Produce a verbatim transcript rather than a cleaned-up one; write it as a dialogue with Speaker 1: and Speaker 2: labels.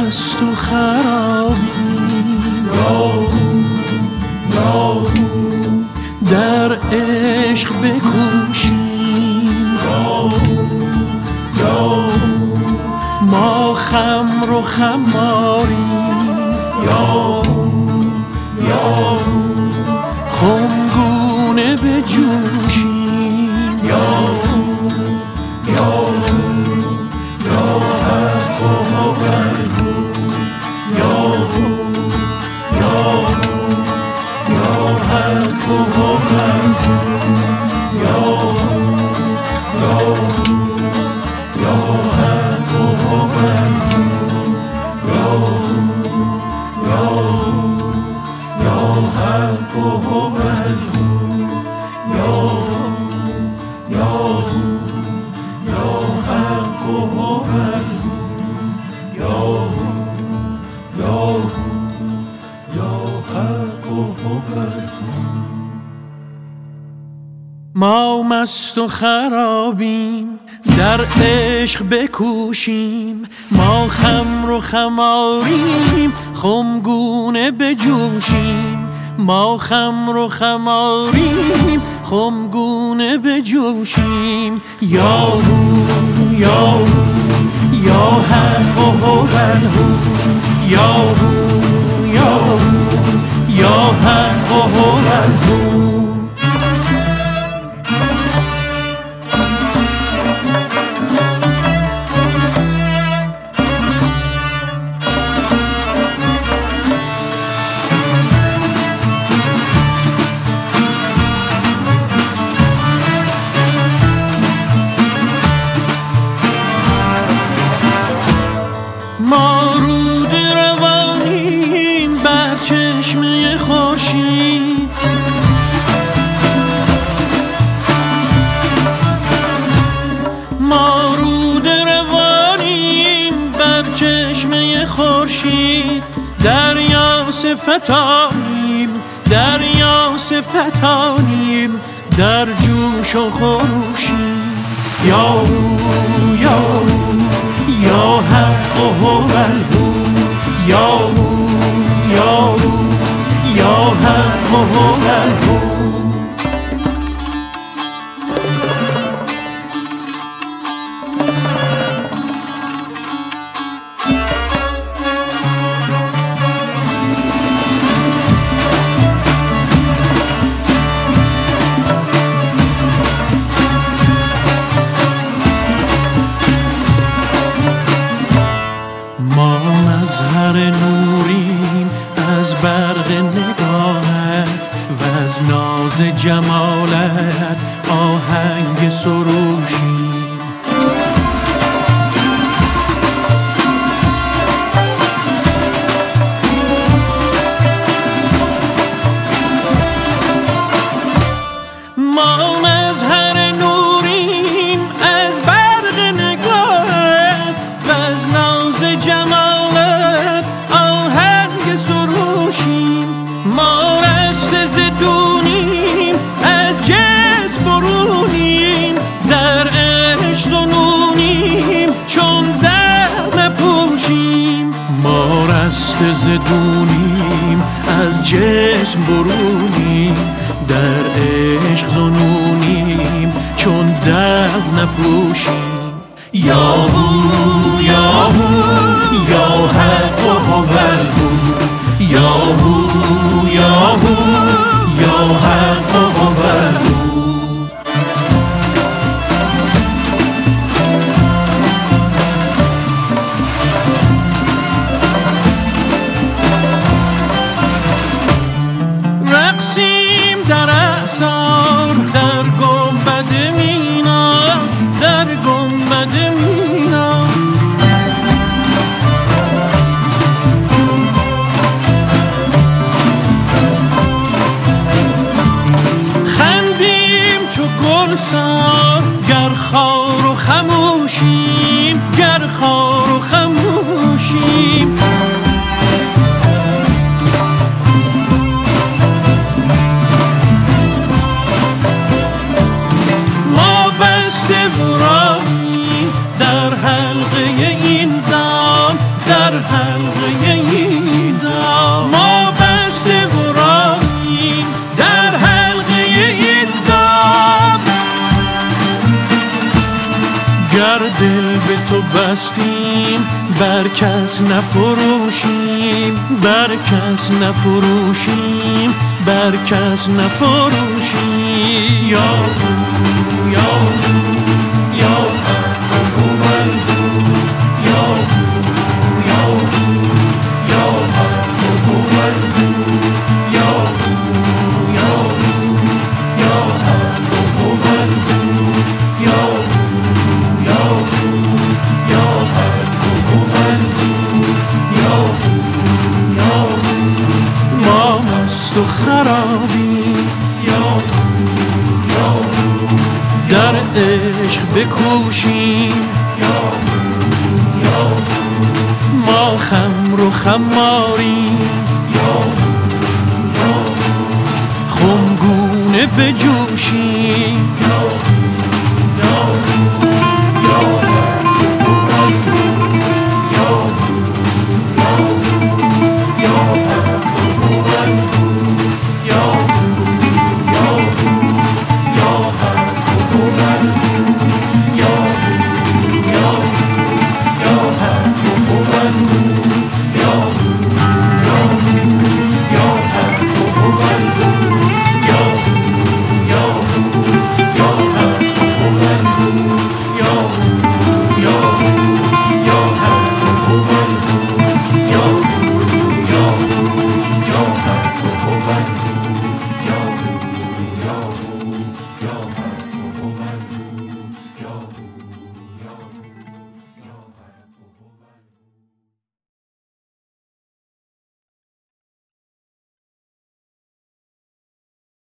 Speaker 1: مست و خرابیم، در عشق بکوشیم، ما خمر و خماریم، خمگونه بجوشیم، ما مست و خرابیم، در عشق بکوشیم، ما خمر و خماریم، خمگونه بجوشیم، ما خمر و خماریم، خمگونه بجوشیم. یا هو یا هو یا حق و هو، یا هو یا هو یا حق و هو. ما رود روانیم بر چشمه خورشید، ما رود روانیم بر چشمه خورشید، دریا صفتانیم، دریا صفتانیم، در جوش و خروشیم. یا هو یا هو یا حق و هو یا هو یا هو یا حق و هو. ما مظهر نوریم از برق نگاهت و از ناز جمالت آهنگ سروشیم. ما مظهر نوریم از برق نگاهت و از ناز جمالت آهنگ سروشیم. ما رشته زدونیم از جسم برونیم، در عشق زنونیم چون در نپوشیم. ما رشته زدونیم از جسم برونیم، در عشق زنونیم چون در نپوشیم. یا هو یا هو یا حق و هو یا هو یا هو یا حق و هو. رقصیم در اعصار در گنبد مینا، در گنبد مینا. خندیم چو گلزار گر خار و خموشیم، گر خار و خموشیم. در حلقه این دام، در حلقه گر دل به تو بستیم بر کس نفروشیم، بر کس نفروشیم، بر کس نفروشیم. یا یا یا تو خرابی در عشق بکوشیم، ما خمر و خماریم، خمگونه بجوشیم.